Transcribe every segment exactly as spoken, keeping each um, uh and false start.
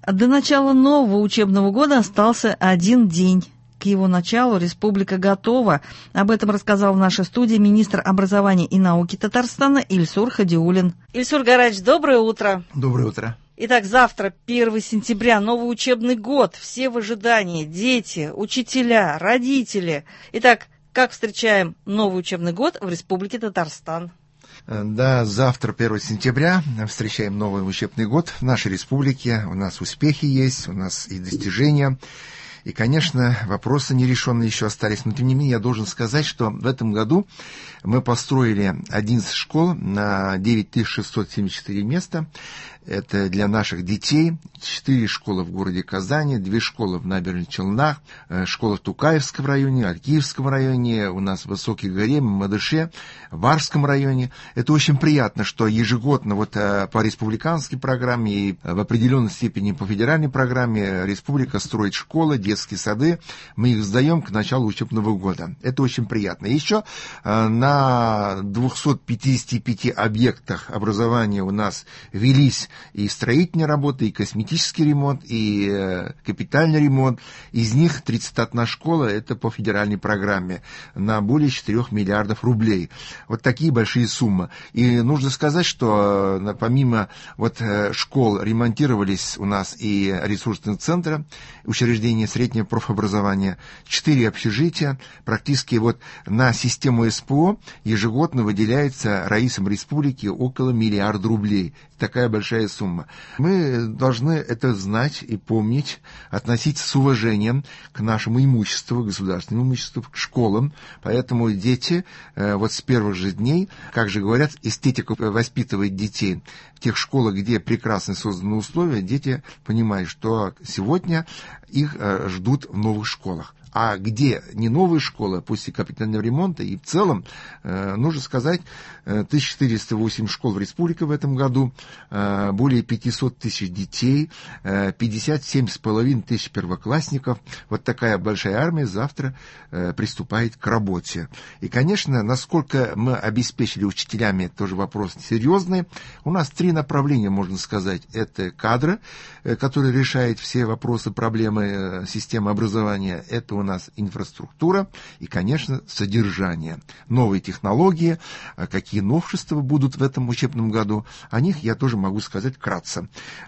До начала нового учебного года остался один день. К его началу республика готова. Об этом рассказал в нашей студии министр образования и науки Татарстана Ильсур Хадиуллин. Ильсур Гараевич, доброе утро. Доброе утро. Итак, завтра, первого сентября, новый учебный год. Все в ожидании. Дети, учителя, родители. Итак, как встречаем новый учебный год в республике Татарстан? Да, завтра, первого сентября, встречаем новый учебный год в нашей республике. У нас успехи есть, у нас и достижения. И, конечно, вопросы нерешенные еще остались. Но, тем не менее, я должен сказать, что в этом году мы построили одиннадцать школ на девять тысяч шестьсот семьдесят четыре места. Это для наших детей. Четыре школы в городе Казани, две школы в Набережных Челнах, школа в Тукаевском районе, Алькиевском районе, у нас в Высокой Горе, Мамадыше, в Варском районе. Это очень приятно, что ежегодно вот по республиканской программе и в определенной степени по федеральной программе республика строит школы, детские сады. Мы их сдаем к началу учебного года. Это очень приятно. Еще на двухстах пятидесяти пяти объектах образования у нас велись и строительные работы, и косметический ремонт, и э, капитальный ремонт. Из них тридцать одна школа, это по федеральной программе, на более четырёх миллиардов рублей. Вот такие большие суммы. И нужно сказать, что э, помимо вот, э, школ ремонтировались у нас и ресурсные центры, учреждения среднего профобразования, четыре общежития. Практически вот на систему СПО ежегодно выделяется Раисом республики около миллиарда рублей. Такая большая сумма. Мы должны это знать и помнить, относиться с уважением к нашему имуществу, государственному имуществу, к школам. Поэтому дети вот с первых же дней, как же говорят, эстетика воспитывает детей. В тех школах, где прекрасно созданы условия, дети понимают, что сегодня их ждут в новых школах. А где не новые школы, после капитального ремонта, и в целом, э, нужно сказать, тысяча четыреста восемь школ в республике в этом году, э, более пятьсот тысяч детей, э, пятьдесят семь с половиной тысяч первоклассников. Вот такая большая армия завтра э, приступает к работе. И, конечно, насколько мы обеспечили учителями, тоже вопрос серьезный. У нас три направления, можно сказать. Это кадры, э, которые решают все вопросы, проблемы э, системы образования. Это у нас инфраструктура и, конечно, содержание. Новые технологии, какие новшества будут в этом учебном году, о них я тоже могу сказать вкратце.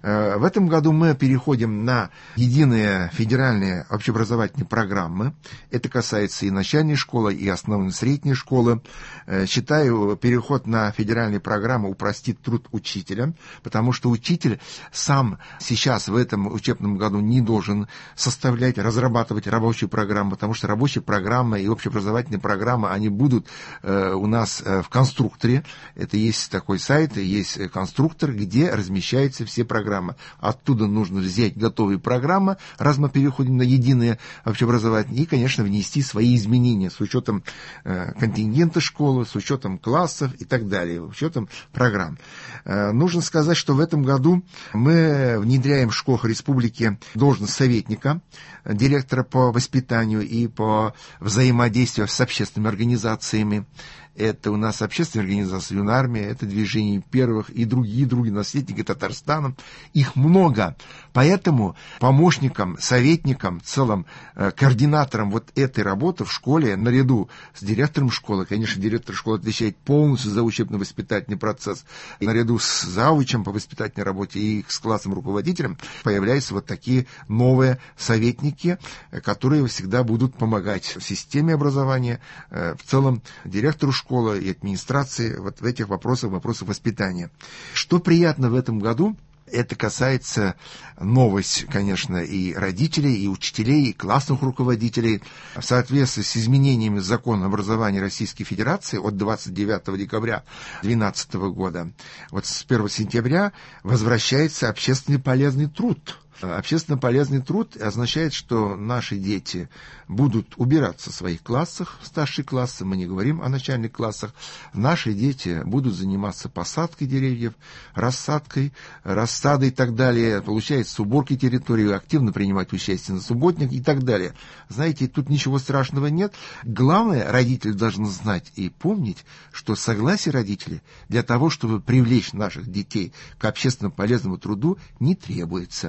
В этом году мы переходим на единые федеральные общеобразовательные программы. Это касается и начальной школы, и основной средней школы. Считаю, переход на федеральные программы упростит труд учителя, потому что учитель сам сейчас в этом учебном году не должен составлять, разрабатывать рабочую программу, потому что рабочие программы и общеобразовательные программы, они будут э, у нас э, в конструкторе. Это есть такой сайт, есть конструктор, где размещаются все программы. Оттуда нужно взять готовые программы, раз мы переходим на единые общеобразовательные, и, конечно, внести свои изменения с учетом э, контингента школы, с учетом классов и так далее, с учетом программ. Э, нужно сказать, что в этом году мы внедряем в школах республики должность советника, директора по воспитанию и по взаимодействию с общественными организациями. Это у нас общественная организация «Юная армия», это движение первых и другие, другие наследники Татарстана. Их много. Поэтому помощникам, советникам, в целом э, координаторам вот этой работы в школе, наряду с директором школы, конечно, директор школы отвечает полностью за учебно-воспитательный процесс, и наряду с завучем по воспитательной работе и с классным руководителем появляются вот такие новые советники, которые всегда будут помогать в системе образования, э, в целом директору школы, школы и администрации вот в этих вопросах, вопросах воспитания. Что приятно в этом году, это касается новость, конечно, и родителей, и учителей, и классных руководителей. В соответствии с изменениями закона образования Российской Федерации от двадцать девятого декабря две тысячи двенадцатого года, вот с первого сентября возвращается общественный полезный труд. Общественно полезный труд означает, что наши дети будут убираться в своих классах, старшие классы, мы не говорим о начальных классах. Наши дети будут заниматься посадкой деревьев, рассадкой, рассадой и так далее, получается, уборкой территории, активно принимать участие на субботник и так далее. Знаете, тут ничего страшного нет. Главное, родители должны знать и помнить, что согласие родителей для того, чтобы привлечь наших детей к общественно полезному труду, не требуется. Это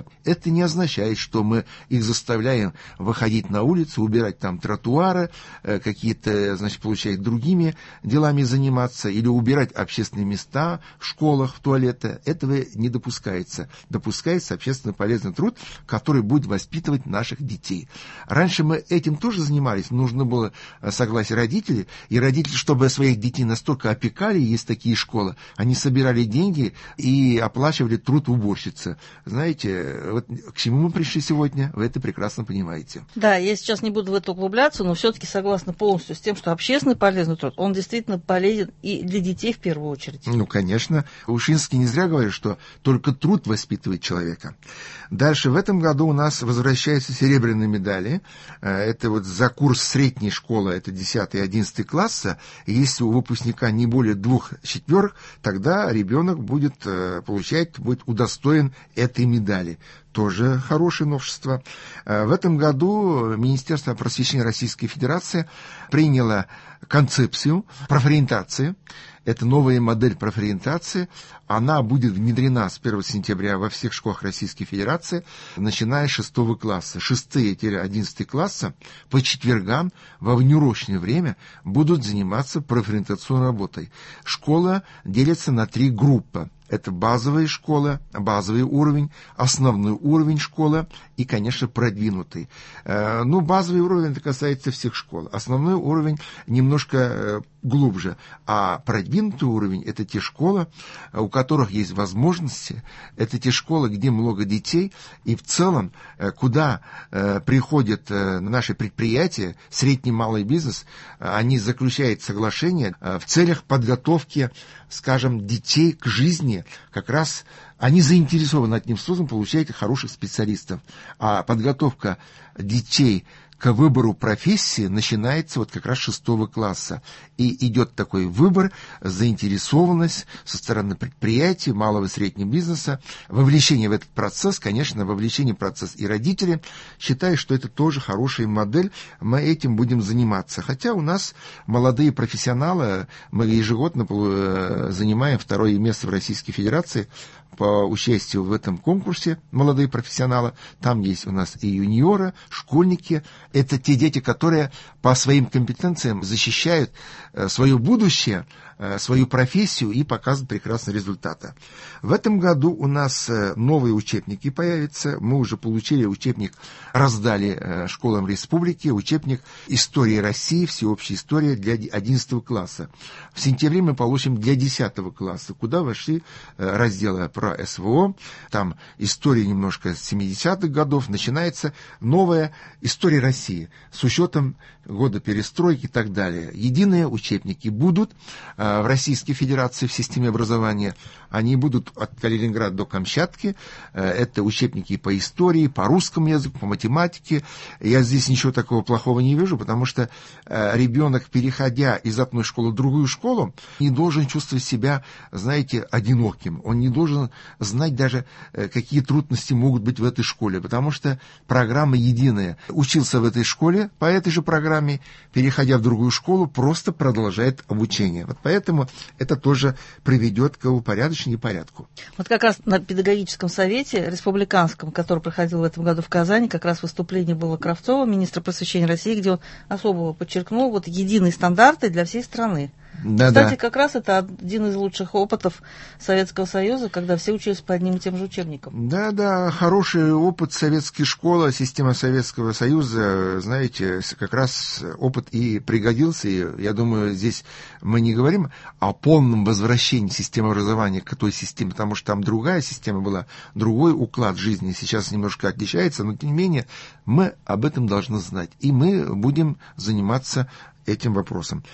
это не означает, что мы их заставляем выходить на улицу, убирать там тротуары, какие-то, значит, получать другими делами заниматься или убирать общественные места в школах, в туалеты. Этого не допускается. Допускается общественно полезный труд, который будет воспитывать наших детей. Раньше мы этим тоже занимались. Нужно было согласие родителей. И родители, чтобы своих детей настолько опекали, есть такие школы, они собирали деньги и оплачивали труд уборщицы. Знаете, вот к чему мы пришли сегодня, вы это прекрасно понимаете. Да, я сейчас не буду в это углубляться, но все-таки согласна полностью с тем, что общественный полезный труд, он действительно полезен и для детей в первую очередь. Ну, конечно. Ушинский не зря говорит, что только труд воспитывает человека. Дальше, в этом году у нас возвращаются серебряные медали. Это вот за курс средней школы, это десятый и одиннадцатый класса. Если у выпускника не более двух четверок, тогда ребенок будет получать, будет удостоен этой медали. Тоже хорошее новшество. В этом году Министерство просвещения Российской Федерации приняло концепцию профориентации. Это новая модель профориентации. Она будет внедрена с первого сентября во всех школах Российской Федерации, начиная с шестого класса. шестого-одиннадцатого класса по четвергам во внеурочное время будут заниматься профориентационной работой. Школа делится на три группы. Это базовая школа, базовый уровень, основной уровень школы и, конечно, продвинутый. Ну, базовый уровень, это касается всех школ. Основной уровень немножко глубже. А продвинутый уровень – это те школы, у которых есть возможности, это те школы, где много детей, и в целом, куда приходят наши предприятия, средний и малый бизнес, они заключают соглашения в целях подготовки, скажем, детей к жизни. Как раз они заинтересованы одним словом получать хороших специалистов. А подготовка детей к выбору профессии начинается вот как раз с шестого класса. И идет такой выбор, заинтересованность со стороны предприятий, малого и среднего бизнеса, вовлечение в этот процесс, конечно, вовлечение в процесс и родители. Считаю, что это тоже хорошая модель, мы этим будем заниматься. Хотя у нас молодые профессионалы, мы ежегодно занимаем второе место в Российской Федерации по участию в этом конкурсе молодые профессионалы. Там есть у нас и юниоры, школьники. Это те дети, которые по своим компетенциям защищают свое будущее, свою профессию и показывают прекрасные результаты. В этом году у нас новые учебники появятся. Мы уже получили учебник, раздали школам республики, учебник «История России», всеобщая история для одиннадцатого класса. В сентябре мы получим для десятого класса, куда вошли разделы про СВО, там история немножко с семидесятых годов, начинается новая история России с учетом года перестройки и так далее. Единые учебники будут в Российской Федерации в системе образования. Они будут от Калининграда до Камчатки. Это учебники по истории, по русскому языку, по математике. Я здесь ничего такого плохого не вижу, потому что ребенок, переходя из одной школы в другую школу, не должен чувствовать себя, знаете, одиноким. Он не должен знать даже, какие трудности могут быть в этой школе, потому что программа единая. Учился в этой школе по этой же программе, переходя в другую школу, просто продолжает обучение. Вот поэтому это тоже приведет к упорядочению и порядку. Вот как раз на педагогическом совете республиканском, который проходил в этом году в Казани, как раз выступление было Кравцова, министра просвещения России, где он особо подчеркнул вот единые стандарты для всей страны. Да, Кстати, да. как раз это один из лучших опытов Советского Союза, когда все учились по одним и тем же учебникам. Да, да, хороший опыт советской школы, система Советского Союза, знаете, как раз опыт и пригодился. И я думаю, здесь мы не говорим о полном возвращении системы образования к той системе, потому что там другая система была, другой уклад жизни сейчас немножко отличается, но тем не менее мы об этом должны знать. И мы будем заниматься этим вопросом.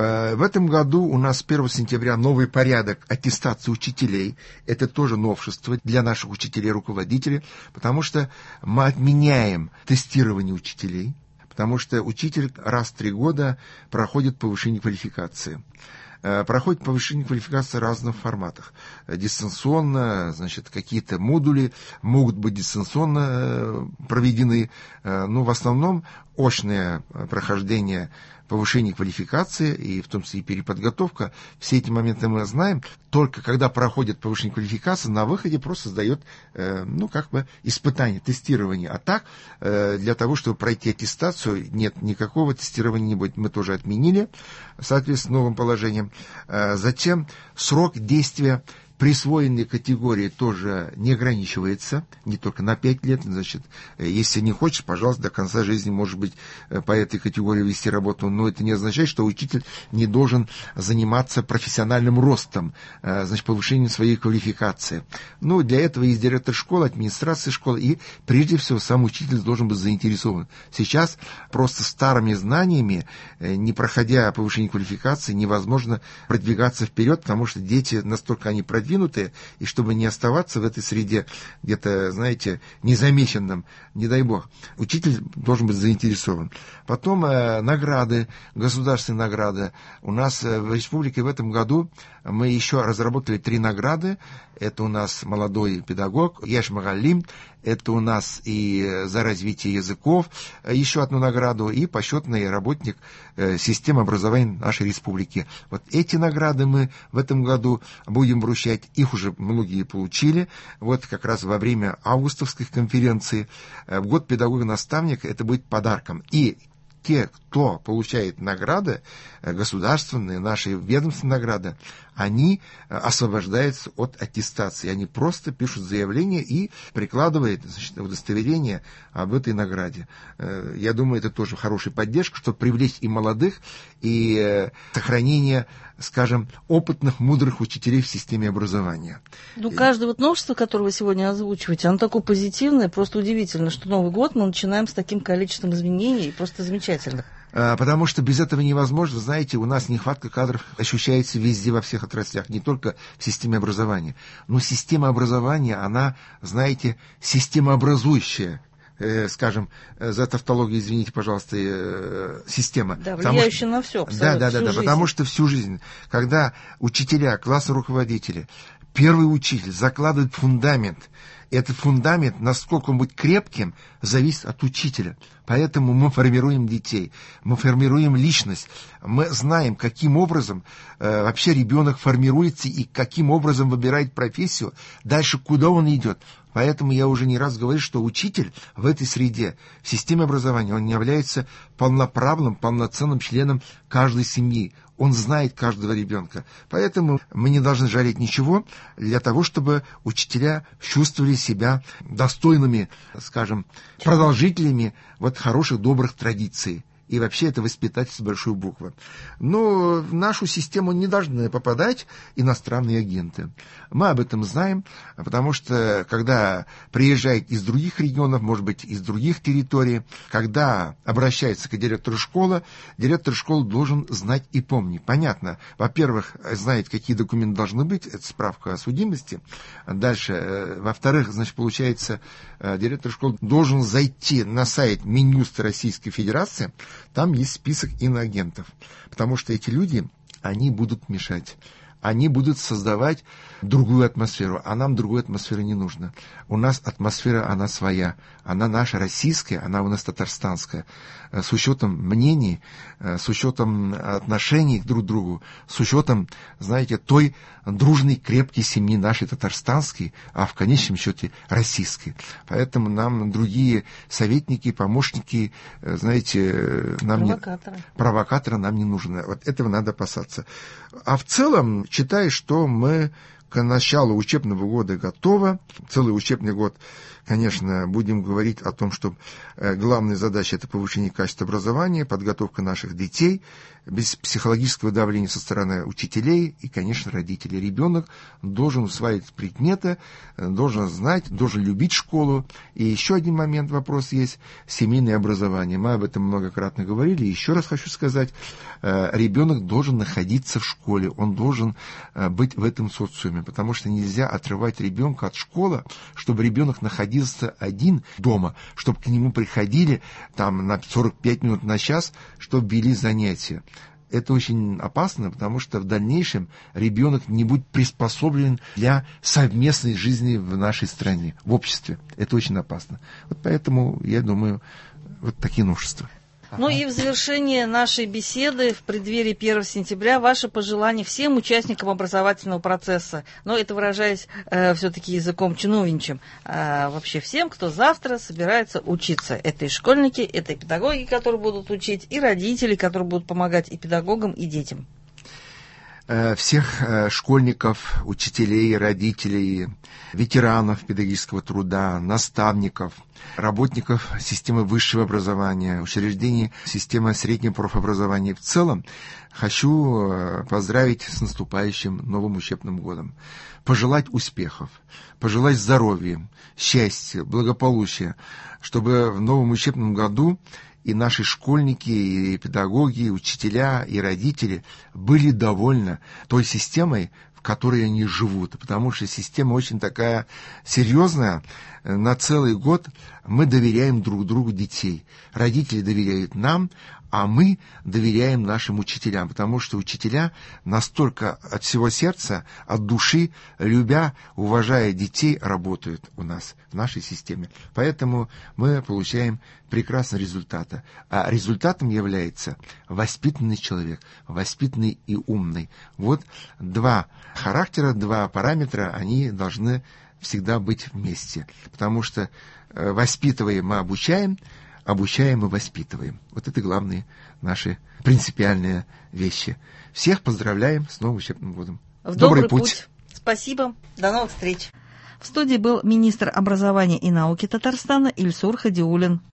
В этом году у нас с первого сентября новый порядок аттестации учителей. Это тоже новшество для наших учителей и руководителей, потому что мы отменяем тестирование учителей, потому что учитель раз в три года проходит повышение квалификации. Проходит повышение квалификации в разных форматах. Дистанционно, значит, какие-то модули могут быть дистанционно проведены, но в основном очное прохождение повышение квалификации, и в том числе и переподготовка, все эти моменты мы знаем. Только когда проходит повышение квалификации, на выходе просто сдает, э, ну, как бы испытание, тестирование. А так, э, для того, чтобы пройти аттестацию, нет, никакого тестирования не будет. Мы тоже отменили, соответственно, новым положением. Э, затем срок действия присвоенной категории тоже не ограничивается, не только на пять лет, значит, если не хочешь, пожалуйста, до конца жизни, может быть, по этой категории вести работу, но это не означает, что учитель не должен заниматься профессиональным ростом, значит, повышением своей квалификации. Ну, для этого есть директор школы, администрация школы, и прежде всего сам учитель должен быть заинтересован. Сейчас просто старыми знаниями, не проходя повышение квалификации, невозможно продвигаться вперед, потому что дети настолько они продвинутые, и чтобы не оставаться в этой среде где-то, знаете, незамеченным, не дай бог, учитель должен быть заинтересован. Потом э, награды, государственные награды. У нас э, в республике в этом году мы еще разработали три награды. Это у нас молодой педагог, Яш Магалим, это у нас и за развитие языков еще одну награду, и почетный работник э, системы образования нашей республики. Вот эти награды мы в этом году будем вручать, их уже многие получили, вот как раз во время августовской конференции. В год педагога-наставника это будет подарком. И те, кто получает награды, государственные, наши ведомственные награды, они освобождаются от аттестации. Они просто пишут заявление и прикладывают, значит, удостоверение об этой награде. Я думаю, это тоже хорошая поддержка, чтобы привлечь и молодых, и сохранение, скажем, опытных, мудрых учителей в системе образования. Ну, каждое вот новшество, которое вы сегодня озвучиваете, оно такое позитивное, просто удивительно, что Новый год мы начинаем с таким количеством изменений, и просто замечательно. Потому что без этого невозможно. Знаете, у нас нехватка кадров ощущается везде, во всех отраслях, не только в системе образования. Но система образования, она, знаете, системообразующая, э, скажем, за тавтологию, извините, пожалуйста, э, система. Да, влияющая на все, абсолютно. Да, да, да, да, потому что всю жизнь, когда учителя, классные руководители, первый учитель закладывает фундамент, этот фундамент, насколько он будет крепким, зависит от учителя. Поэтому мы формируем детей, мы формируем личность, мы знаем, каким образом э, вообще ребенок формируется и каким образом выбирает профессию, дальше куда он идет. Поэтому я уже не раз говорю, что учитель в этой среде, в системе образования, он является полноправным, полноценным членом каждой семьи. Он знает каждого ребенка. Поэтому мы не должны жалеть ничего для того, чтобы учителя чувствовали себя достойными, скажем, продолжителями вот хороших, добрых традиций. И вообще это воспитатель с большой буквы. Но в нашу систему не должны попадать иностранные агенты. Мы об этом знаем, потому что когда приезжают из других регионов, может быть, из других территорий, когда обращается к директору школы, директор школы должен знать и помнить. Понятно, во-первых, знает, какие документы должны быть, это справка о судимости. Дальше, во-вторых, значит, получается, директор школы должен зайти на сайт Минюста Российской Федерации. Там есть список иноагентов, потому что эти люди, они будут мешать. Они будут создавать другую атмосферу, а нам другой атмосферы не нужно. У нас атмосфера, она своя, она наша российская, она у нас татарстанская. С учетом мнений, с учетом отношений друг к другу, с учетом, знаете, той дружной, крепкой семьи нашей татарстанской, а в конечном счете российской. Поэтому нам другие советники, помощники, знаете, нам провокаторы. Не, провокаторы нам не нужны. Вот этого надо опасаться. А в целом, считаю, что мы к началу учебного года готовы. Целый учебный год, конечно, будем говорить о том, что главная задача – это повышение качества образования, подготовка наших детей, без психологического давления со стороны учителей и, конечно, родителей. Ребенок должен усваивать предметы, должен знать, должен любить школу. И еще один момент, вопрос есть – семейное образование. Мы об этом многократно говорили. Еще раз хочу сказать, ребенок должен находиться в школе, он должен быть в этом социуме, потому что нельзя отрывать ребенка от школы, чтобы ребенок находился один дома, чтобы к нему приходили там на сорок пять минут на час, чтобы вели занятия. Это очень опасно, потому что в дальнейшем ребенок не будет приспособлен для совместной жизни в нашей стране, в обществе. Это очень опасно. Вот поэтому, я думаю, вот такие новшества. Ну и в завершение нашей беседы в преддверии первого сентября ваши пожелания всем участникам образовательного процесса. Но это выражаясь э, все-таки языком чиновничьим. А вообще всем, кто завтра собирается учиться. Это и школьники, это и педагоги, которые будут учить, и родители, которые будут помогать и педагогам, и детям. Всех школьников, учителей, родителей, ветеранов педагогического труда, наставников, работников системы высшего образования, учреждений системы среднего профобразования. В целом хочу поздравить с наступающим новым учебным годом, пожелать успехов, пожелать здоровья, счастья, благополучия, чтобы в новом учебном году и наши школьники, и педагоги, и учителя, и родители были довольны той системой, в которой они живут. Потому что система очень такая серьезная. На целый год мы доверяем друг другу детей. Родители доверяют нам, а мы доверяем нашим учителям. Потому что учителя настолько от всего сердца, от души, любя, уважая детей, работают у нас в нашей системе. Поэтому мы получаем прекрасные результаты. А результатом является воспитанный человек, воспитанный и умный. Вот два характера, два параметра, они должны всегда быть вместе. Потому что воспитываем мы обучаем, обучаем и воспитываем. Вот это главные наши принципиальные вещи. Всех поздравляем с новым учебным годом. В добрый, добрый путь. путь. Спасибо. До новых встреч. В студии был министр образования и науки Татарстана Ильсур Хадиулин.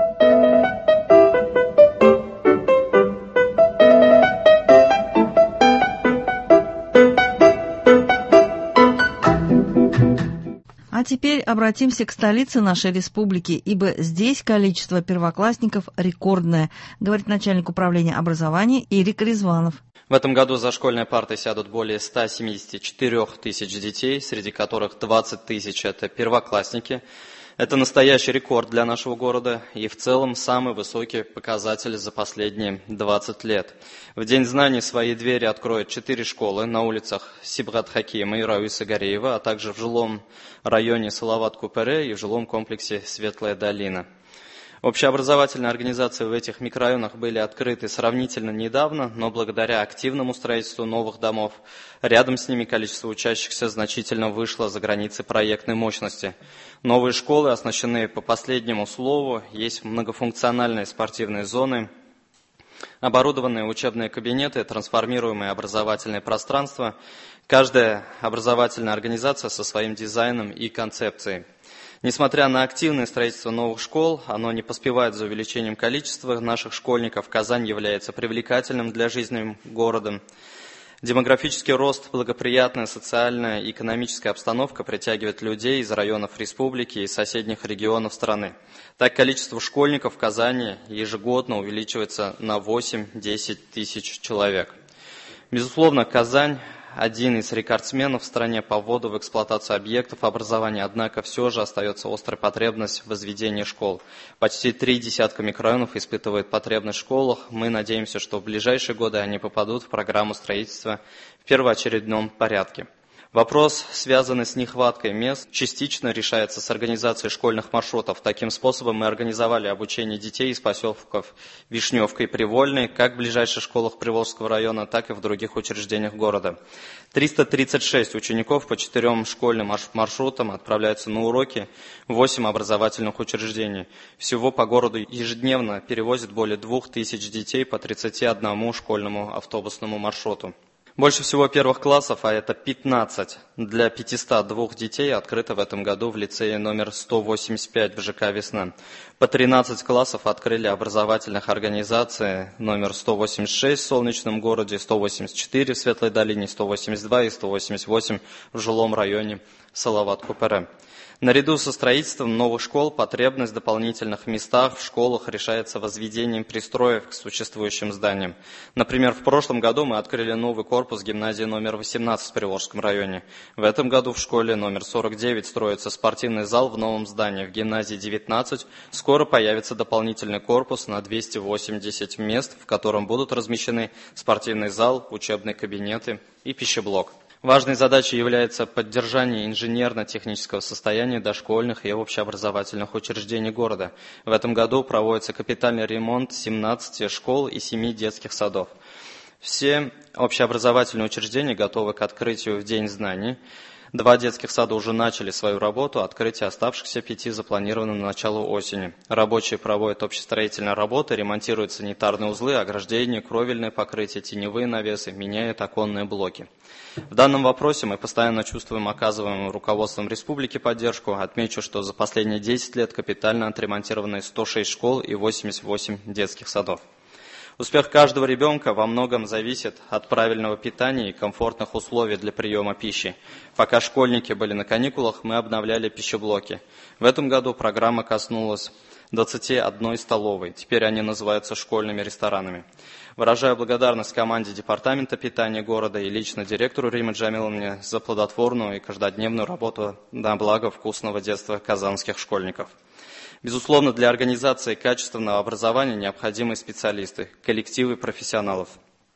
А теперь обратимся к столице нашей республики, ибо здесь количество первоклассников рекордное, говорит начальник управления образования Ирик Резванов. В этом году за школьные парты сядут более ста семидесяти четырёх тысяч детей, среди которых двадцать тысяч – это первоклассники. Это настоящий рекорд для нашего города и в целом самый высокий показатель за последние двадцать лет. В День знаний свои двери откроют четыре школы на улицах Сибгат Хакима и Рауиса Гареева, а также в жилом районе Салават-Купере и в жилом комплексе Светлая долина. Общеобразовательные организации в этих микрорайонах были открыты сравнительно недавно, но благодаря активному строительству новых домов, рядом с ними количество учащихся значительно вышло за границы проектной мощности. Новые школы оснащены по последнему слову, есть многофункциональные спортивные зоны, оборудованные учебные кабинеты, трансформируемые образовательные пространства. Каждая образовательная организация со своим дизайном и концепцией. Несмотря на активное строительство новых школ, оно не поспевает за увеличением количества наших школьников. Казань является привлекательным для жизни городом. Демографический рост, благоприятная социальная и экономическая обстановка притягивает людей из районов республики и соседних регионов страны. Так, количество школьников в Казани ежегодно увеличивается на восемь-десять тысяч человек. Безусловно, Казань – один из рекордсменов в стране по вводу в эксплуатацию объектов образования, однако все же остается острая потребность в возведении школ. Почти три десятка микрорайонов испытывают потребность в школах. Мы надеемся, что в ближайшие годы они попадут в программу строительства в первоочередном порядке. Вопрос, связанный с нехваткой мест, частично решается с организацией школьных маршрутов. Таким способом мы организовали обучение детей из поселков Вишневка и Привольный, как в ближайших школах Приволжского района, так и в других учреждениях города. триста тридцать шесть учеников по четырем школьным маршрутам отправляются на уроки в восемь образовательных учреждений. Всего по городу ежедневно перевозят более двух тысяч детей по тридцати одному школьному автобусному маршруту. Больше всего первых классов, а это пятнадцать, для пятисот двух детей открыто в этом году в лицее номер сто восемьдесят пять в ЖК «Весна». По тринадцать классов открыли образовательных организаций номер сто восемьдесят шесть в Солнечном городе, сто восемьдесят четыре в Светлой долине, сто восемьдесят два и сто восемьдесят восемь в жилом районе Салават-Купере. Наряду со строительством новых школ потребность в дополнительных местах в школах решается возведением пристроек к существующим зданиям. Например, в прошлом году мы открыли новый корпус гимназии номер восемнадцать в Приволжском районе. В этом году в школе номер сорок девять строится спортивный зал в новом здании. В гимназии девятнадцать скоро появится дополнительный корпус на двести восемьдесят мест, в котором будут размещены спортивный зал, учебные кабинеты и пищеблок. Важной задачей является поддержание инженерно-технического состояния дошкольных и общеобразовательных учреждений города. В этом году проводится капитальный ремонт семнадцати школ и семи детских садов. Все общеобразовательные учреждения готовы к открытию в День знаний. Два детских сада уже начали свою работу, открытие оставшихся пяти запланировано на начало осени. Рабочие проводят общестроительные работы, ремонтируют санитарные узлы, ограждения, кровельные покрытия, теневые навесы, меняют оконные блоки. В данном вопросе мы постоянно чувствуем оказываемую руководством республики поддержку. Отмечу, что за последние десять лет капитально отремонтированы сто шесть школ и восемьдесят восемь детских садов. Успех каждого ребенка во многом зависит от правильного питания и комфортных условий для приема пищи. Пока школьники были на каникулах, мы обновляли пищеблоки. В этом году программа коснулась двадцати одной столовой. Теперь они называются школьными ресторанами. Выражаю благодарность команде Департамента питания города и лично директору Риме Джамиловне за плодотворную и каждодневную работу на благо вкусного детства казанских школьников. Безусловно, для организации качественного образования необходимы специалисты, коллективы профессионалов.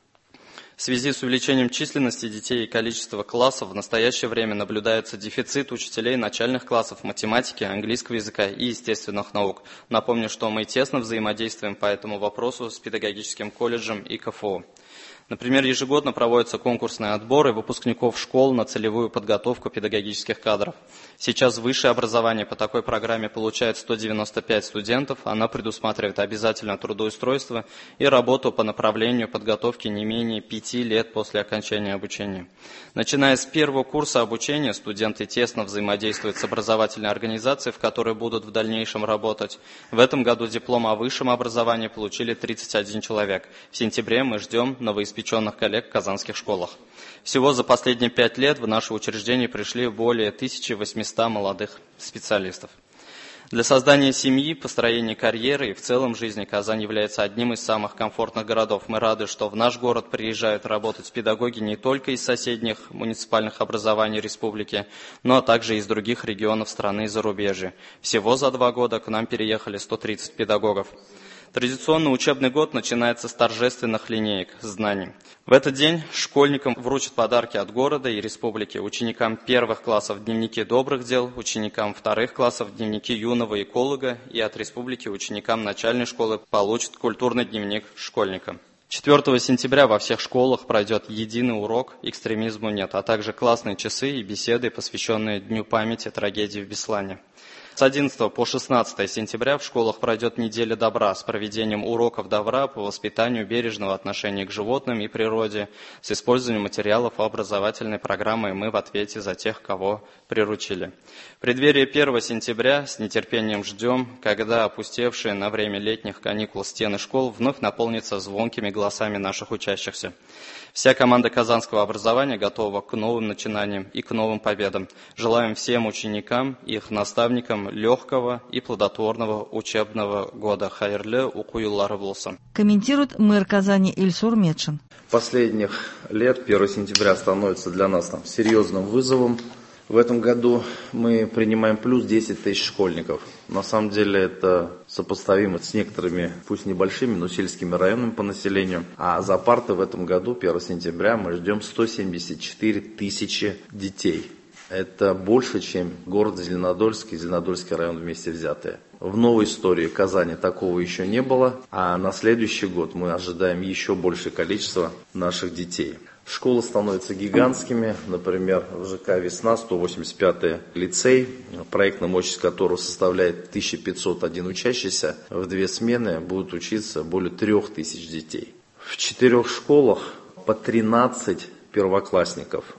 В связи с увеличением численности детей и количества классов в настоящее время наблюдается дефицит учителей начальных классов математики, английского языка и естественных наук. Напомню, что мы тесно взаимодействуем по этому вопросу с педагогическим колледжем и ка эф о. Например, ежегодно проводятся конкурсные отборы выпускников школ на целевую подготовку педагогических кадров. Сейчас высшее образование по такой программе получает сто девяносто пять студентов. Она предусматривает обязательное трудоустройство и работу по направлению подготовки не менее пяти лет после окончания обучения. Начиная с первого курса обучения, студенты тесно взаимодействуют с образовательной организацией, в которой будут в дальнейшем работать. В этом году диплом о высшем образовании получили тридцать один человек. В сентябре мы ждем новоиспеченных коллег в казанских школах. Всего за последние пять лет в наше учреждение пришли более тысячи восьмисот молодых специалистов. Для создания семьи, построения карьеры и в целом жизни Казань является одним из самых комфортных городов. Мы рады, что в наш город приезжают работать педагоги не только из соседних муниципальных образований республики, но также из других регионов страны и зарубежья. Всего за два года к нам переехали сто тридцать педагогов. Традиционно учебный год начинается с торжественных линеек знаний. В этот день школьникам вручат подарки от города и республики, ученикам первых классов дневники добрых дел, ученикам вторых классов дневники юного эколога и от республики ученикам начальной школы получат культурный дневник школьника. четвёртого сентября во всех школах пройдет единый урок «Экстремизму нет», а также классные часы и беседы, посвященные Дню памяти трагедии в Беслане. С одиннадцатого по шестнадцатое сентября в школах пройдет неделя добра с проведением уроков добра по воспитанию бережного отношения к животным и природе, с использованием материалов образовательной программы «Мы в ответе за тех, кого приручили». В преддверии первого сентября с нетерпением ждем, когда опустевшие на время летних каникул стены школ вновь наполнятся звонкими голосами наших учащихся. Вся команда казанского образования готова к новым начинаниям и к новым победам. Желаем всем ученикам и их наставникам легкого и плодотворного учебного года. Хайырлы уку юллары болсын. Комментирует мэр Казани Ильсур Медшин. Последних лет первого сентября становится для нас там серьезным вызовом. В этом году мы принимаем плюс десять тысяч школьников. На самом деле это сопоставимо с некоторыми, пусть небольшими, но сельскими районами по населению. А за парты в этом году, первого сентября, мы ждем сто семьдесят четыре тысячи детей. Это больше, чем город Зеленодольск и Зеленодольский район вместе взятые. В новой истории Казани такого еще не было, а на следующий год мы ожидаем еще большее количество наших детей. Школы становятся гигантскими, например, в ЖК «Весна» сто восемьдесят пятый лицей, проектная мощность которого составляет тысяча пятьсот один учащийся, в две смены будут учиться более трех тысяч детей. В четырех школах по тринадцать первоклассников,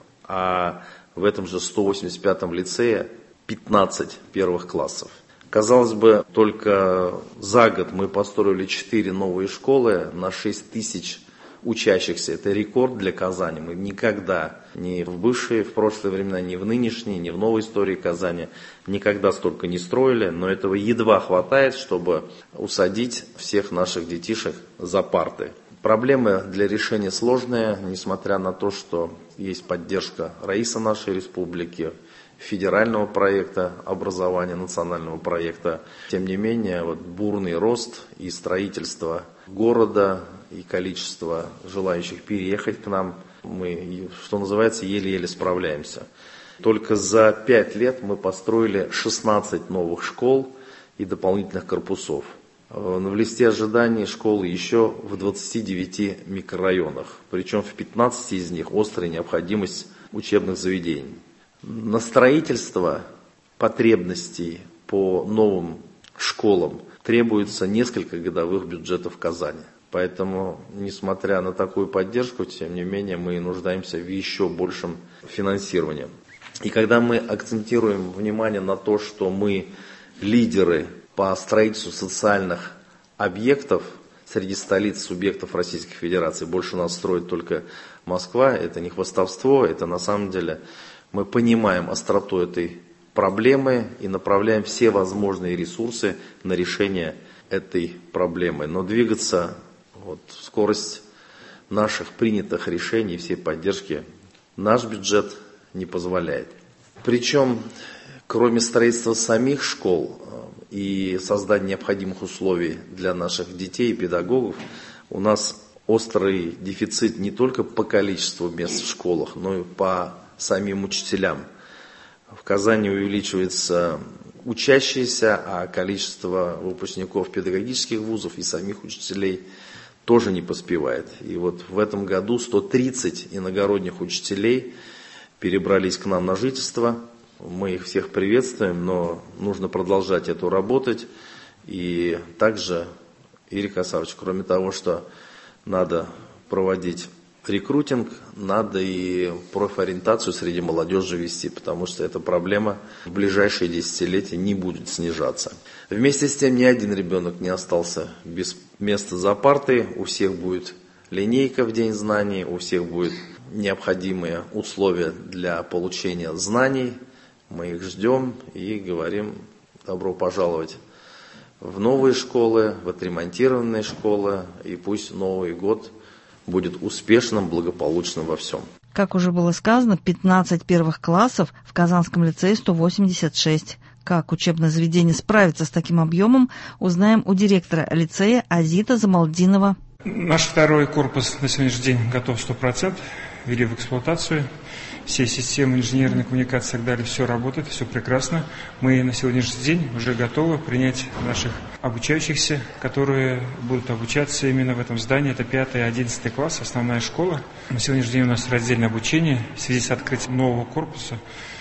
а в этом же сто восемьдесят пятом лицее пятнадцать первых классов. Казалось бы, только за год мы построили четыре новые школы на шесть тысяч учащихся. Это рекорд для Казани. Мы никогда, ни в бывшие, в прошлые времена, ни в нынешние, ни в новой истории Казани никогда столько не строили, но этого едва хватает, чтобы усадить всех наших детишек за парты. Проблемы для решения сложные, несмотря на то, что есть поддержка РАИСа нашей республики, федерального проекта образования, национального проекта. Тем не менее, вот бурный рост и строительство города, и количество желающих переехать к нам Мы, что называется, еле-еле справляемся. Только за пять лет мы построили шестнадцать новых школ и дополнительных корпусов. В листе ожиданий школы еще в двадцати девяти микрорайонах, причем в пятнадцати из них острая необходимость учебных заведений. На строительство потребностей по новым школам требуется несколько годовых бюджетов Казани. Поэтому, несмотря на такую поддержку, тем не менее, мы нуждаемся в еще большем финансировании. И когда мы акцентируем внимание на то, что мы лидеры по строительству социальных объектов среди столиц субъектов Российской Федерации, больше нас строит только Москва, это не хвастовство, это на самом деле мы понимаем остроту этой проблемы и направляем все возможные ресурсы на решение этой проблемы. Но двигаться вот, в скорость наших принятых решений и всей поддержки наш бюджет не позволяет. Причем, кроме строительства самих школ и создания необходимых условий для наших детей и педагогов, у нас острый дефицит не только по количеству мест в школах, но и по самим учителям. В Казани увеличивается учащиеся, а количество выпускников педагогических вузов и самих учителей тоже не поспевает. И вот в этом году сто тридцать иногородних учителей перебрались к нам на жительство. Мы их всех приветствуем, но нужно продолжать эту работать. И также, Игорь Касарович, кроме того, что надо проводить рекрутинг, надо и профориентацию среди молодежи вести, потому что эта проблема в ближайшие десятилетия не будет снижаться. Вместе с тем ни один ребенок не остался без места за партой, у всех будет линейка в День знаний, у всех будут необходимые условия для получения знаний. Мы их ждем и говорим добро пожаловать в новые школы, в отремонтированные школы, и пусть Новый год будет успешным, благополучным во всем. Как уже было сказано, пятнадцать первых классов в Казанском лицее сто восемьдесят шесть. Как учебное заведение справится с таким объемом, узнаем у директора лицея Азита Замалдинова. Наш второй корпус на сегодняшний день готов сто процентов, ввели в эксплуатацию. Все системы инженерной коммуникации и так далее, все работает, все прекрасно. Мы на сегодняшний день уже готовы принять наших обучающихся, которые будут обучаться именно в этом здании. Это пятый и одиннадцатый класс, основная школа. На сегодняшний день у нас раздельное обучение. В связи с открытием нового корпуса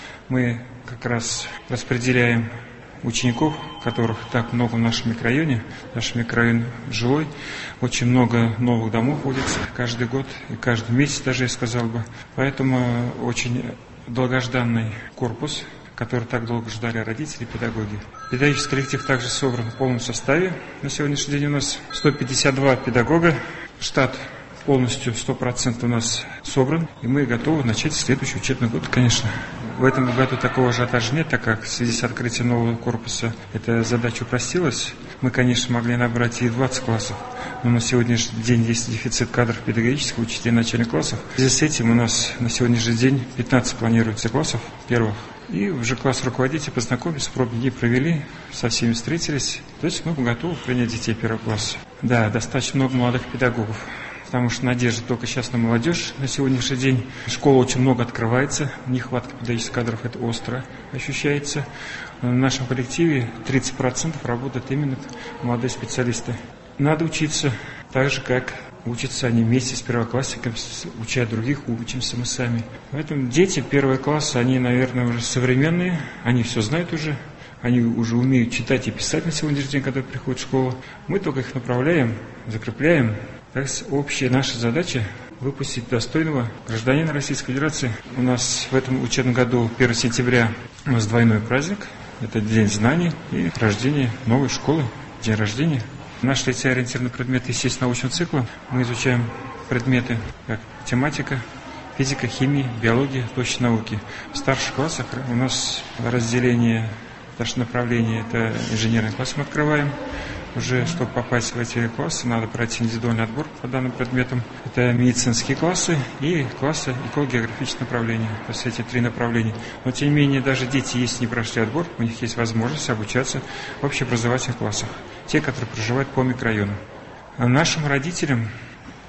мы как раз распределяем учеников, которых так много в нашем микрорайоне. Наш микрорайон жилой. Очень много новых домов вводится каждый год и каждый месяц даже, я сказал бы. Поэтому очень долгожданный корпус, который так долго ждали родители и педагоги. Педагогический коллектив также собран в полном составе. На сегодняшний день у нас сто пятьдесят два педагога. Штат полностью сто процентов у нас собран, и мы готовы начать следующий учебный год, конечно. В этом году такого ажиотажа нет, так как в связи с открытием нового корпуса эта задача упростилась. Мы, конечно, могли набрать и двадцать классов, но на сегодняшний день есть дефицит кадров педагогических, учителей начальных классов. В связи с этим у нас на сегодняшний день пятнадцать планируется классов первых. И уже класс руководителей познакомились, пробные дни провели, со всеми встретились. То есть мы готовы принять детей первого класса. Да, достаточно много молодых педагогов, потому что надежда только сейчас на молодежь на сегодняшний день. Школа очень много открывается, нехватка педагогических кадров, это остро ощущается. В нашем коллективе тридцать процентов работают именно молодые специалисты. Надо учиться так же, как учатся они вместе с первоклассниками, уча других, учимся мы сами. Поэтому дети первого класса, они, наверное, уже современные, они все знают уже. Они уже умеют читать и писать на сегодняшний день, когда приходят в школу. Мы только их направляем, закрепляем. Так общая наша задача – выпустить достойного гражданина Российской Федерации. У нас в этом учебном году первого сентября у нас двойной праздник. Это День знаний и рождение новой школы, день рождения. Наш лицей ориентирован на предметы естественно-научного цикла. Мы изучаем предметы как математика, физика, химия, биология, точные науки. В старших классах у нас разделение, наше направление – это инженерный класс мы открываем. Уже, чтобы попасть в эти классы, надо пройти индивидуальный отбор по данным предметам. Это медицинские классы и классы эколого-географического направления. То есть эти три направления. Но, тем не менее, даже дети, если не прошли отбор, у них есть возможность обучаться в общеобразовательных классах. Те, которые проживают по микрорайону. А нашим родителям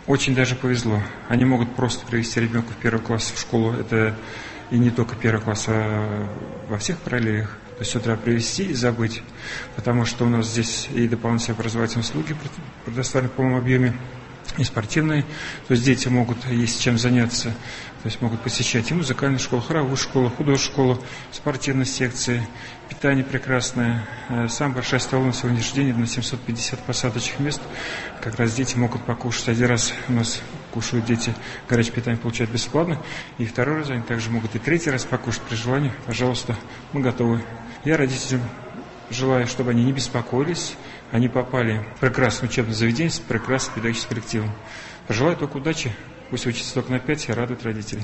очень даже повезло. Они могут просто привести ребенка в первый класс в школу. Это и не только первый класс, а во всех параллелях. То есть с утра привезти и забыть, потому что у нас здесь и дополнительные образовательные услуги предоставлены в полном объеме, и спортивные. То есть дети могут, есть чем заняться, то есть могут посещать и музыкальную школу, хоровую школу, художественную школу, спортивные секции, питание прекрасное. Самая большая столовая на сегодняшний день на семьсот пятьдесят посадочных мест. Как раз дети могут покушать. Один раз у нас кушают дети, горячее питание получают бесплатно. И второй раз они также могут и третий раз покушать при желании. Пожалуйста, мы готовы. Я родителям желаю, чтобы они не беспокоились, они попали в прекрасное учебное заведение с прекрасным педагогическим коллективом. Пожелаю только удачи, пусть учатся только на пять и радуют родителей.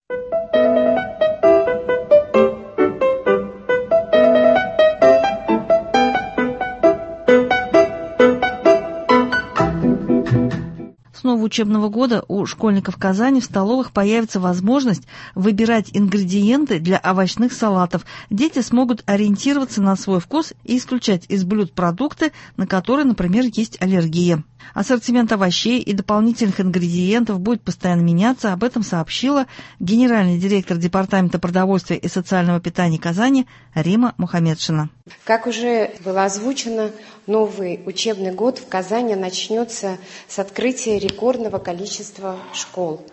С нового учебного года у школьников Казани в столовых появится возможность выбирать ингредиенты для овощных салатов. Дети смогут ориентироваться на свой вкус и исключать из блюд продукты, на которые, например, есть аллергия. Ассортимент овощей и дополнительных ингредиентов будет постоянно меняться. Об этом сообщила генеральный директор Департамента продовольствия и социального питания Казани Рима Мухамедшина. Как уже было озвучено, новый учебный год в Казани начнется с открытия рекордного количества школ.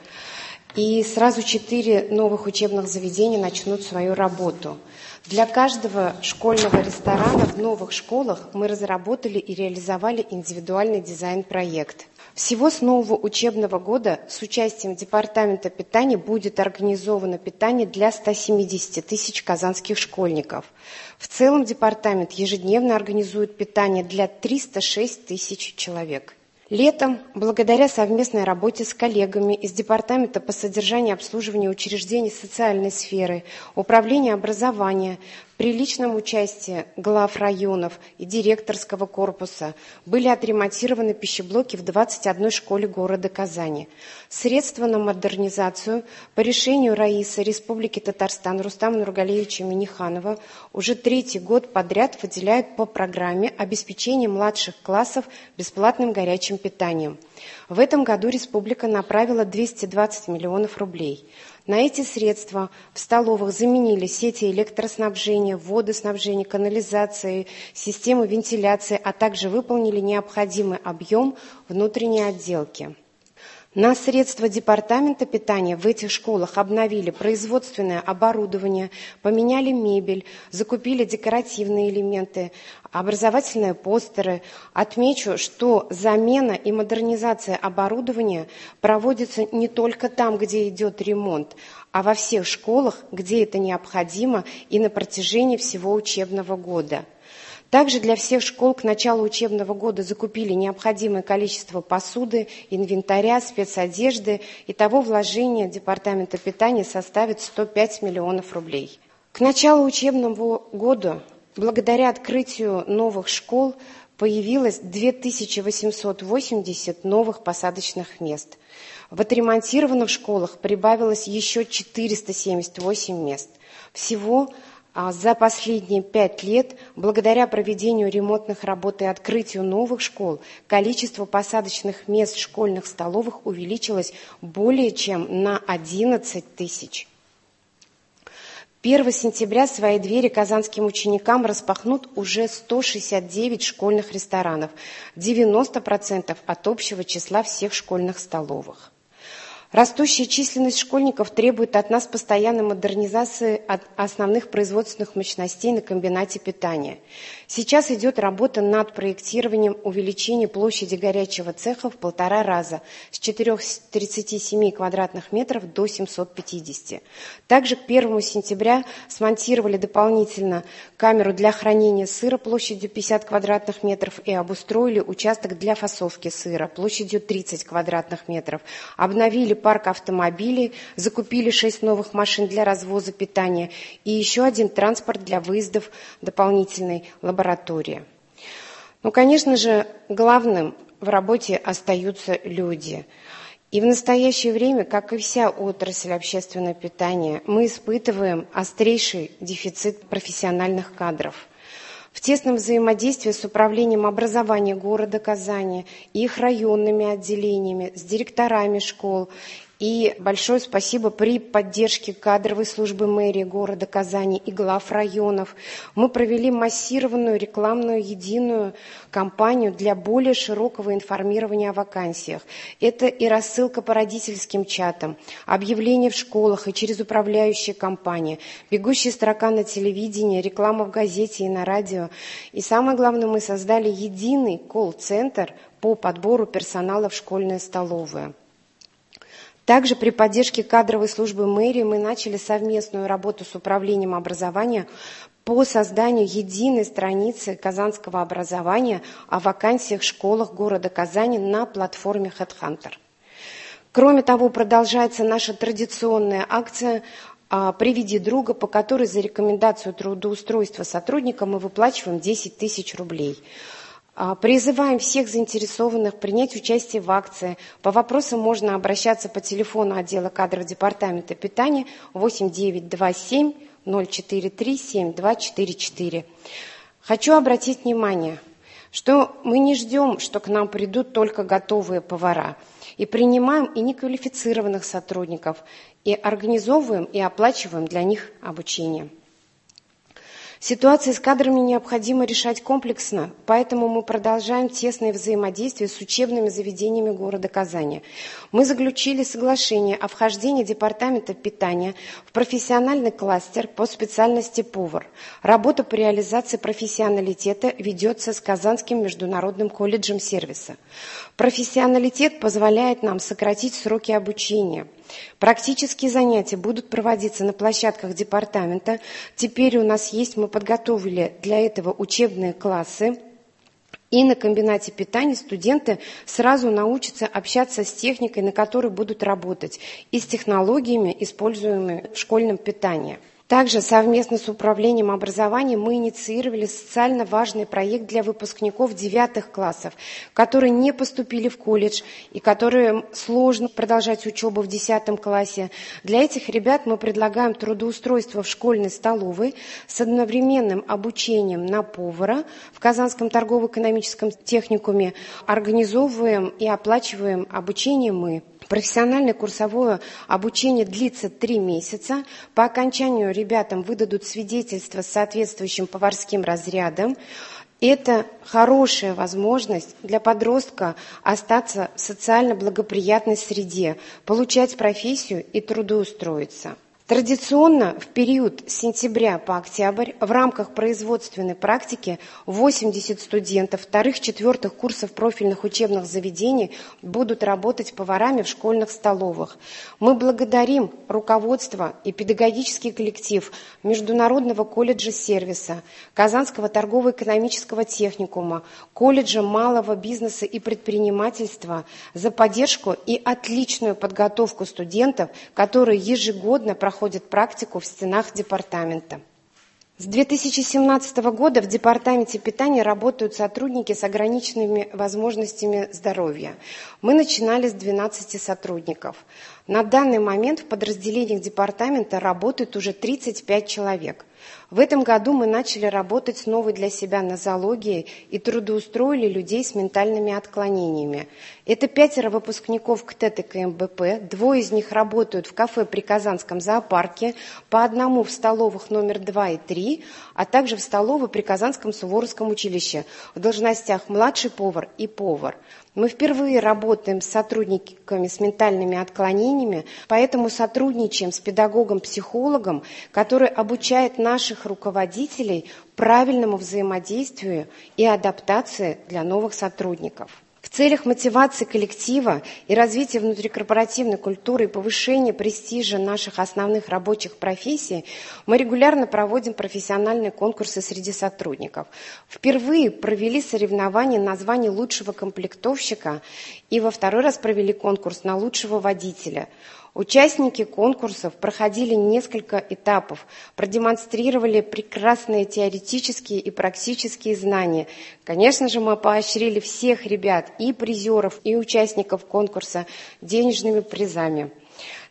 И сразу четыре новых учебных заведения начнут свою работу. Для каждого школьного ресторана в новых школах мы разработали и реализовали индивидуальный дизайн-проект. Всего с нового учебного года с участием Департамента питания будет организовано питание для ста семидесяти тысяч казанских школьников. В целом департамент ежедневно организует питание для триста шесть тысяч человек. Летом, благодаря совместной работе с коллегами из Департамента по содержанию и обслуживанию учреждений социальной сферы, Управления образования, при личном участии глав районов и директорского корпуса были отремонтированы пищеблоки в двадцати одной школе города Казани. Средства на модернизацию по решению Раисы Республики Татарстан Рустама Нургалиевича Миниханова уже третий год подряд выделяют по программе обеспечения младших классов бесплатным горячим питанием. В этом году республика направила двести двадцать миллионов рублей. На эти средства в столовых заменили сети электроснабжения, водоснабжения, канализации, системы вентиляции, а также выполнили необходимый объем внутренней отделки. На средства Департамента питания в этих школах обновили производственное оборудование, поменяли мебель, закупили декоративные элементы, образовательные постеры. Отмечу, что замена и модернизация оборудования проводится не только там, где идет ремонт, а во всех школах, где это необходимо и на протяжении всего учебного года. Также для всех школ к началу учебного года закупили необходимое количество посуды, инвентаря, спецодежды. Итого вложение Департамента питания составит сто пять миллионов рублей. К началу учебного года, благодаря открытию новых школ, появилось две тысячи восемьсот восемьдесят новых посадочных мест. В отремонтированных школах прибавилось еще четыреста семьдесят восемь мест. Всего за последние пять лет, благодаря проведению ремонтных работ и открытию новых школ, количество посадочных мест в школьных столовых увеличилось более чем на одиннадцать тысяч. первого сентября свои двери казанским ученикам распахнут уже сто шестьдесят девять школьных ресторанов, девяносто процентов от общего числа всех школьных столовых. Растущая численность школьников требует от нас постоянной модернизации основных производственных мощностей на комбинате питания. Сейчас идет работа над проектированием увеличения площади горячего цеха в полтора раза с четырёхсот тридцати семи квадратных метров до семисот пятидесяти. Также к первому сентября смонтировали дополнительно камеру для хранения сыра площадью пятьдесят квадратных метров и обустроили участок для фасовки сыра площадью тридцать квадратных метров. Обновили парк автомобилей, закупили шесть новых машин для развоза питания и еще один транспорт для выездов дополнительной лаборатории. Ну, конечно же, главным в работе остаются люди. И в настоящее время, как и вся отрасль общественного питания, мы испытываем острейший дефицит профессиональных кадров. В в тесном взаимодействии с управлением образования города Казани, их районными отделениями, с директорами школ. И большое спасибо при поддержке кадровой службы мэрии города Казани и глав районов. Мы провели массированную рекламную единую кампанию для более широкого информирования о вакансиях. Это и рассылка по родительским чатам, объявления в школах и через управляющие компании, бегущая строка на телевидении, реклама в газете и на радио. И самое главное, мы создали единый колл-центр по подбору персонала в школьные столовые. Также при поддержке кадровой службы мэрии мы начали совместную работу с управлением образования по созданию единой страницы казанского образования о вакансиях в школах города Казани на платформе HeadHunter. Кроме того, продолжается наша традиционная акция «Приведи друга», по которой за рекомендацию трудоустройства сотрудника мы выплачиваем десять тысяч рублей. Призываем всех заинтересованных принять участие в акции. По вопросам можно обращаться по телефону отдела кадров департамента питания восемь девять два семь ноль четыре три семь два четыре четыре. Хочу обратить внимание, что мы не ждем, что к нам придут только готовые повара, и принимаем и неквалифицированных сотрудников, и организовываем и оплачиваем для них обучение. Ситуацию с кадрами необходимо решать комплексно, поэтому мы продолжаем тесное взаимодействие с учебными заведениями города Казани. Мы заключили соглашение о вхождении департамента питания в профессиональный кластер по специальности повар. Работа по реализации профессионалитета ведется с Казанским международным колледжем сервиса. Профессионалитет позволяет нам сократить сроки обучения. Практические занятия будут проводиться на площадках департамента. Теперь у нас есть, мы подготовили для этого учебные классы. И на комбинате питания студенты сразу научатся общаться с техникой, на которой будут работать, и с технологиями, используемыми в школьном питании. Также совместно с управлением образования мы инициировали социально важный проект для выпускников девятых классов, которые не поступили в колледж и которым сложно продолжать учебу в десятом классе. Для этих ребят мы предлагаем трудоустройство в школьной столовой с одновременным обучением на повара в Казанском торгово-экономическом техникуме. Организовываем и оплачиваем обучение мы. Профессиональное курсовое обучение длится три месяца. По окончанию ребятам выдадут свидетельство с соответствующим поварским разрядом. Это хорошая возможность для подростка остаться в социально благоприятной среде, получать профессию и трудоустроиться. Традиционно в период с сентября по октябрь в рамках производственной практики восемьдесят студентов вторых-четвертых курсов профильных учебных заведений будут работать поварами в школьных столовых. Мы благодарим руководство и педагогический коллектив Международного колледжа сервиса, Казанского торгово-экономического техникума, колледжа малого бизнеса и предпринимательства за поддержку и отличную подготовку студентов, которые ежегодно проходят проходят практику в стенах департамента. С две тысячи семнадцатого года в департаменте питания работают сотрудники с ограниченными возможностями здоровья. Мы начинали с двенадцати сотрудников. На данный момент в подразделениях департамента работает уже тридцать пять человек. В этом году мы начали работать с новой для себя нозологией и трудоустроили людей с ментальными отклонениями. Это пятеро выпускников КТЭТ и КМБП, двое из них работают в кафе при Казанском зоопарке, по одному в столовых номер два и три, а также в столовой при Казанском Суворовском училище в должностях младший повар и повар. Мы впервые работаем с сотрудниками с ментальными отклонениями, поэтому сотрудничаем с педагогом-психологом, который обучает наших руководителей правильному взаимодействию и адаптации для новых сотрудников. В целях мотивации коллектива и развития внутрикорпоративной культуры и повышения престижа наших основных рабочих профессий мы регулярно проводим профессиональные конкурсы среди сотрудников. Впервые провели соревнования на звание лучшего комплектовщика и во второй раз провели конкурс на лучшего водителя. Участники конкурсов проходили несколько этапов, продемонстрировали прекрасные теоретические и практические знания. Конечно же, мы поощрили всех ребят, и призеров, и участников конкурса денежными призами.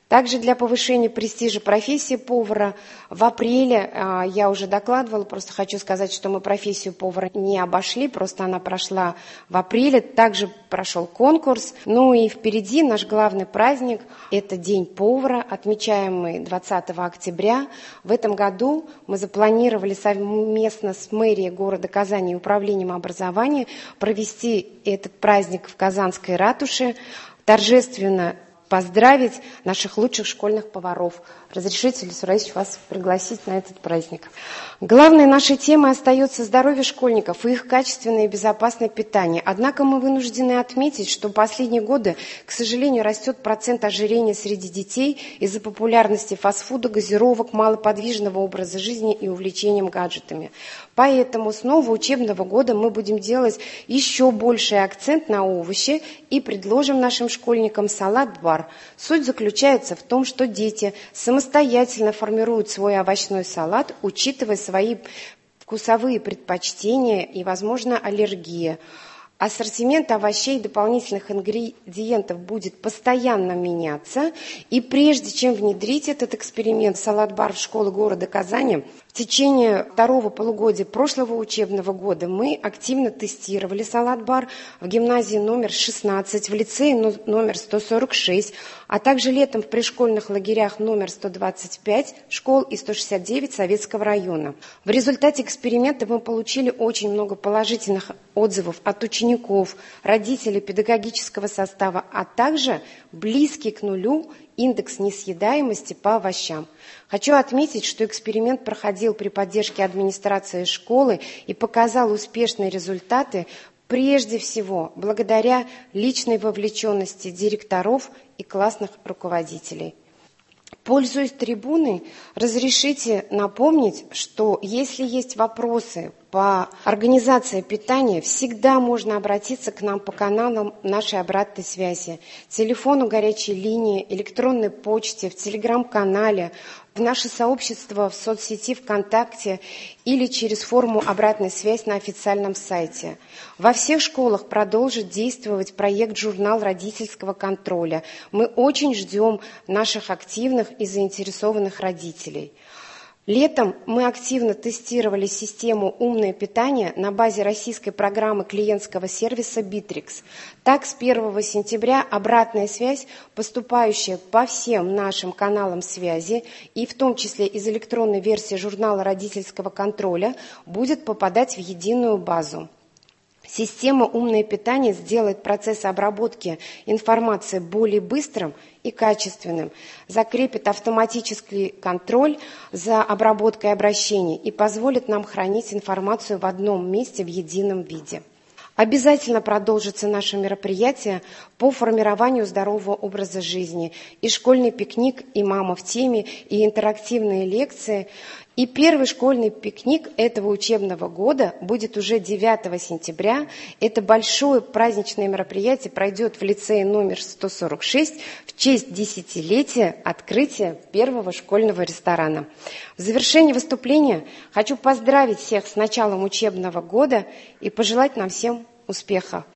Также для повышения престижа профессии повара в апреле, я уже докладывала, просто хочу сказать, что мы профессию повара не обошли, просто она прошла в апреле, также прошел конкурс. Ну и впереди наш главный праздник – это День повара, отмечаемый двадцатого октября. В этом году мы запланировали совместно с мэрией города Казани и управлением образования провести этот праздник в Казанской ратуше, торжественно поздравить наших лучших школьных поваров. Разрешите, Ильсур Раисович, вас пригласить на этот праздник. Главной нашей темой остается здоровье школьников и их качественное и безопасное питание. Однако мы вынуждены отметить, что в последние годы, к сожалению, растет процент ожирения среди детей из-за популярности фастфуда, газировок, малоподвижного образа жизни и увлечением гаджетами. Поэтому с нового учебного года мы будем делать еще больший акцент на овощи и предложим нашим школьникам салат-бар. Суть заключается в том, что дети самостоятельно формируют свой овощной салат, учитывая свои вкусовые предпочтения и, возможно, аллергии. Ассортимент овощей и дополнительных ингредиентов будет постоянно меняться. И прежде чем внедрить этот эксперимент салат-бар в школы города Казани, в течение второго полугодия прошлого учебного года мы активно тестировали салат-бар в гимназии номер шестнадцать, в лицее номер сто сорок шесть, а также летом в пришкольных лагерях номер сто двадцать пять школ и сто шестьдесят девять Советского района. В результате эксперимента мы получили очень много положительных отзывов от учеников, родителей, педагогического состава, а также близкий к нулю индекс несъедаемости по овощам. Хочу отметить, что эксперимент проходил при поддержке администрации школы и показал успешные результаты прежде всего благодаря личной вовлеченности директоров и классных руководителей. Пользуясь трибуной, разрешите напомнить, что если есть вопросы по организации питания, всегда можно обратиться к нам по каналам нашей обратной связи. Телефону горячей линии, электронной почте, в телеграм-канале, в наше сообщество в соцсети ВКонтакте или через форму «Обратная связь» на официальном сайте. Во всех школах продолжит действовать проект «Журнал родительского контроля». Мы очень ждем наших активных и заинтересованных родителей. Летом мы активно тестировали систему «Умное питание» на базе российской программы клиентского сервиса «Битрикс». Так, с первого сентября обратная связь, поступающая по всем нашим каналам связи, и в том числе из электронной версии журнала родительского контроля, будет попадать в единую базу. Система «Умное питание» сделает процесс обработки информации более быстрым и качественным, закрепит автоматический контроль за обработкой обращений и позволит нам хранить информацию в одном месте в едином виде. Обязательно продолжится наше мероприятие по формированию здорового образа жизни. И школьный пикник, и «Мама в теме», и интерактивные лекции. И первый школьный пикник этого учебного года будет уже девятого сентября. Это большое праздничное мероприятие пройдет в лицее номер сто сорок шесть в честь десятилетия открытия первого школьного ресторана. В завершении выступления хочу поздравить всех с началом учебного года и пожелать нам всем успеха.